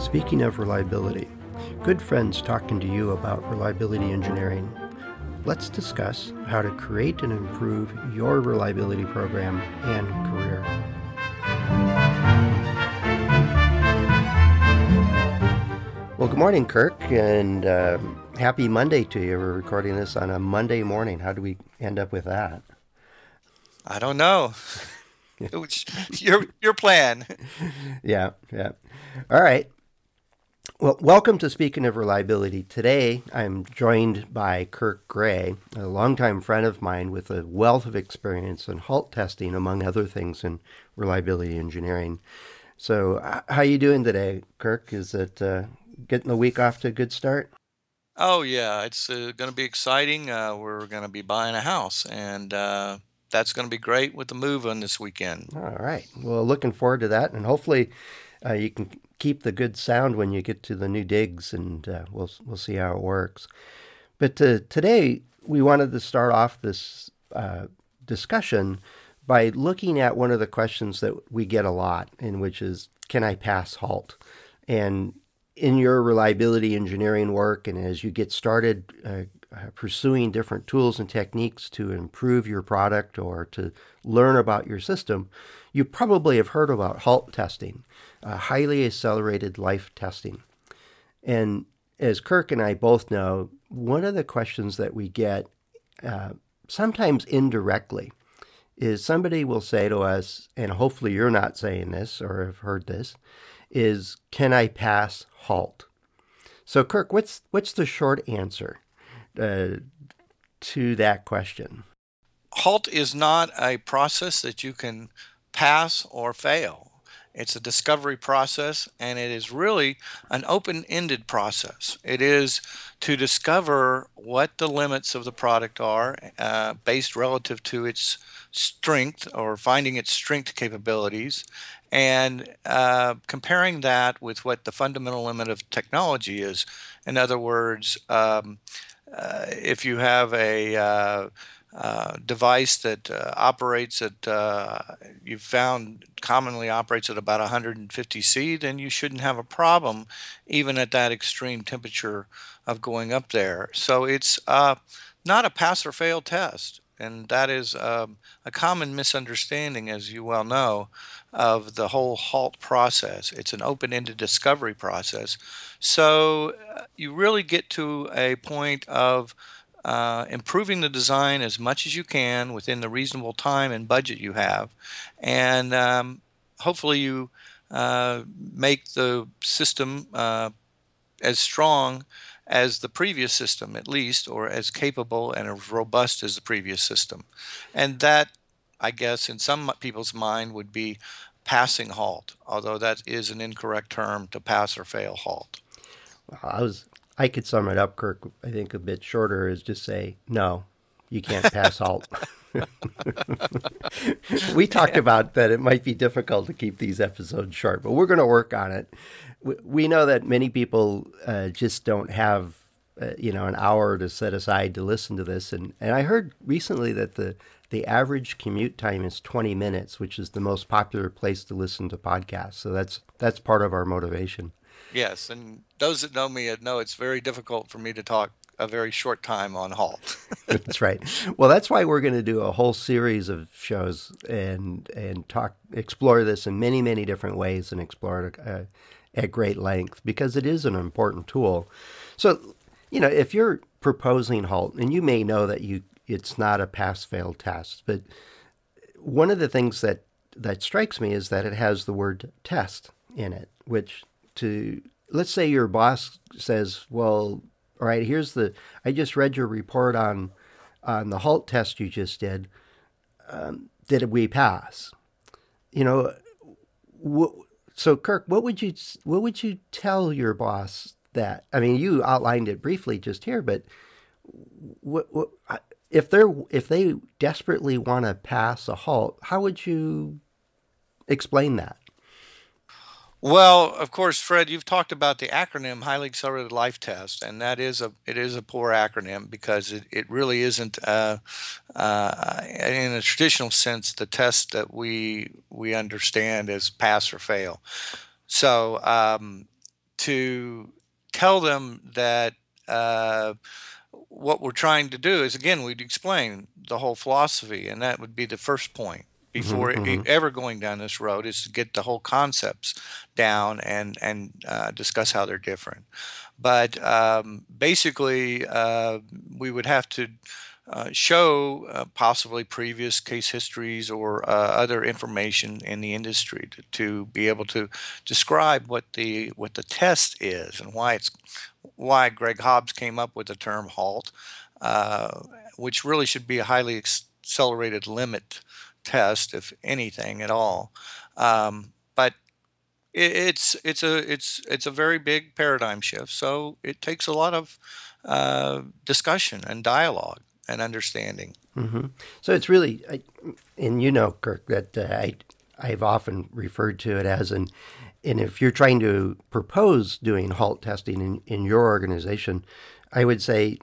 Speaking of reliability, good friends talking to you about reliability engineering. Let's discuss how to create and improve your reliability program and career. Well, good morning, Kirk, and happy Monday to you. We're recording this on a Monday morning. How do we end up with that? I don't know. It was your plan. Yeah. All right. Well, welcome to Speaking of Reliability. Today, I'm joined by Kirk Gray, a longtime friend of mine with a wealth of experience in halt testing, among other things, in reliability engineering. So, how you doing today, Kirk? Is it getting the week off to a good start? Oh yeah, it's going to be exciting. We're going to be buying a house, and that's going to be great with the move on this weekend. All right. Well, looking forward to that, and hopefully, you can keep the good sound when you get to the new digs, and we'll see how it works. But today, we wanted to start off this discussion by looking at one of the questions that we get a lot, in which is, can I pass halt? And in your reliability engineering work, and as you get started pursuing different tools and techniques to improve your product or to learn about your system, you probably have heard about halt testing, highly accelerated life testing. And as Kirk and I both know, one of the questions that we get, sometimes indirectly, is somebody will say to us, and hopefully you're not saying this or have heard this, is, can I pass halt? So, Kirk, what's the short answer uh, to that question? Halt is not a process that you can pass or fail. It's a discovery process, and it is really an open-ended process. It is to discover what the limits of the product are, based relative to its strength, or finding its strength capabilities, and comparing that with what the fundamental limit of technology is. In other words, if you have a device that operates at, you've found commonly operates at about 150 C, then you shouldn't have a problem even at that extreme temperature of going up there. So it's not a pass or fail test. And that is a common misunderstanding, as you well know, of the whole halt process. It's an open ended discovery process. So you really get to a point of improving the design as much as you can within the reasonable time and budget you have, and hopefully you make the system as strong as the previous system, at least, or as capable and as robust as the previous system. And that, I guess, in some people's mind, would be passing halt, although that is an incorrect term to pass or fail halt. I was I could sum it up, Kirk. I think a bit shorter is just say no. You can't pass halt. We talked about that it might be difficult to keep these episodes short, but we're going to work on it. We know that many people just don't have an hour to set aside to listen to this, and I heard recently that the average commute time is 20 minutes, which is the most popular place to listen to podcasts. So that's part of our motivation. Yes, and those that know me know it's very difficult for me to talk a very short time on halt. That's right. Well, that's why we're going to do a whole series of shows and talk explore this in many different ways and explore it at great length because it is an important tool. So, if you're proposing halt, and you may know that it's not a pass fail test, but one of the things that strikes me is that it has the word test in it, which to let's say your boss says, well, all right, I just read your report on the halt test you just did. Did we pass? You know, so Kirk, what would you tell your boss that? I mean, you outlined it briefly just here, but what if they desperately want to pass a halt, how would you explain that? Well, of course, Fred, you've talked about the acronym Highly Accelerated Life Test, and it is a poor acronym because it really isn't, in a traditional sense, the test that we understand as pass or fail. So to tell them that what we're trying to do is, again, we'd explain the whole philosophy, and that would be the first point before ever going down this road, is to get the whole concepts down and discuss how they're different. But basically, we would have to show possibly previous case histories or other information in the industry to be able to describe what the test is and why Greg Hobbs came up with the term HALT, which really should be a highly accelerated limit test, if anything at all. But it's a very big paradigm shift, so it takes a lot of discussion and dialogue and understanding. So it's really, and you know, Kirk, that I've often referred to it as and if you're trying to propose doing HALT testing in your organization, I would say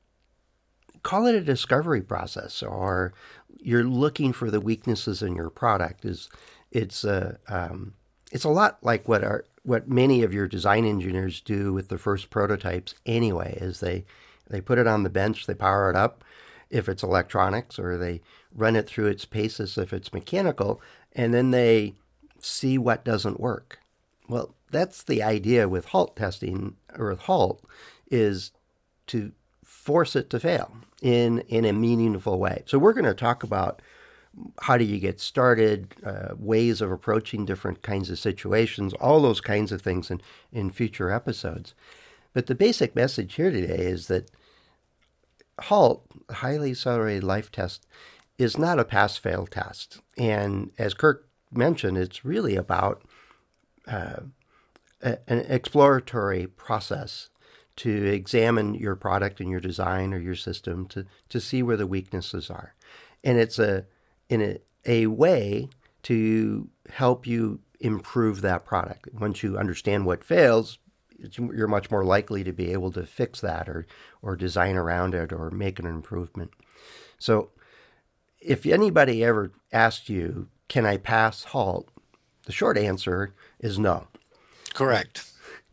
call it a discovery process, or you're looking for the weaknesses in your product. It's a lot like what many of your design engineers do with the first prototypes anyway, is they put it on the bench, they power it up if it's electronics, or they run it through its paces if it's mechanical, and then they see what doesn't work. Well, that's the idea with HALT testing, or with HALT, is to force it to fail in a meaningful way. So we're going to talk about how do you get started, ways of approaching different kinds of situations, all those kinds of things in future episodes. But the basic message here today is that HALT, Highly Accelerated Life Test, is not a pass-fail test. And as Kirk mentioned, it's really about an exploratory process to examine your product and your design or your system to see where the weaknesses are. And it's a way to help you improve that product. Once you understand what fails, you're much more likely to be able to fix that or design around it or make an improvement. So if anybody ever asked you, can I pass HALT? The short answer is no. Correct.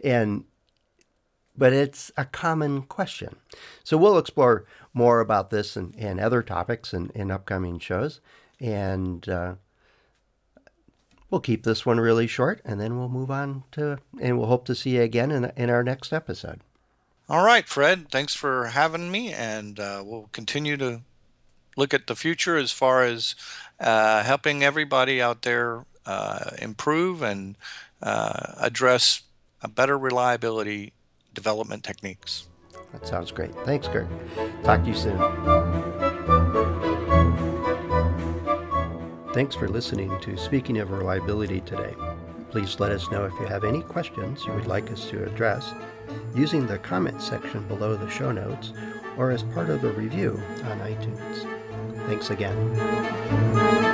But it's a common question. So we'll explore more about this and other topics in upcoming shows. And we'll keep this one really short, and then we'll move on and we'll hope to see you again in our next episode. All right, Fred, thanks for having me, and we'll continue to look at the future as far as helping everybody out there improve and address a better reliability development techniques. That sounds great. Thanks, Kirk. Talk to you soon. Thanks for listening to Speaking of Reliability today. Please let us know if you have any questions you would like us to address using the comment section below the show notes or as part of a review on iTunes. Thanks again.